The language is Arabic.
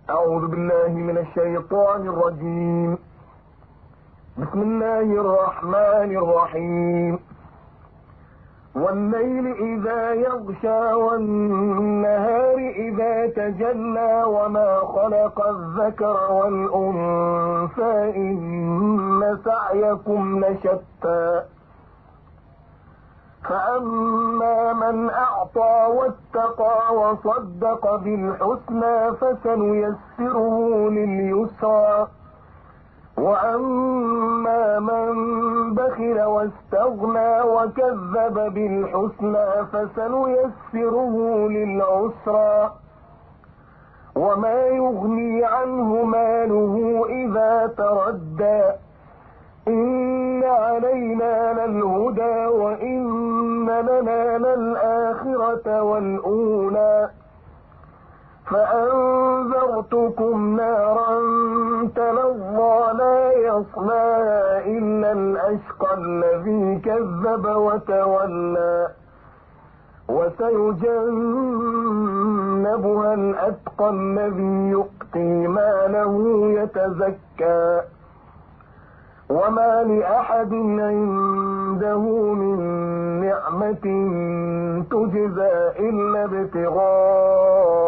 أعوذ بالله من الشيطان الرجيم. بسم الله الرحمن الرحيم. والليل إذا يغشى والنهار إذا تجلى وما خلق الذكر والأنثى إن سعيكم لشتى فأما من أعطى واتقى وصدق بالحسنى فسنيسره لليسرى وأما من بخل واستغنى وكذب بالحسنى فسنيسره للعسرى وما يغني عنه ماله إذا تردى إن علينا للهدى وإن لنا للآخرة والأولى فأنذرتكم نارا تلظى لا يصلاها إلا الأشقى الذي كذب وتولى وسيجنبها الأتقى الذي يؤتي ماله يتزكى وما لأحد عنده من نعمة تجزى إلا ابتغاء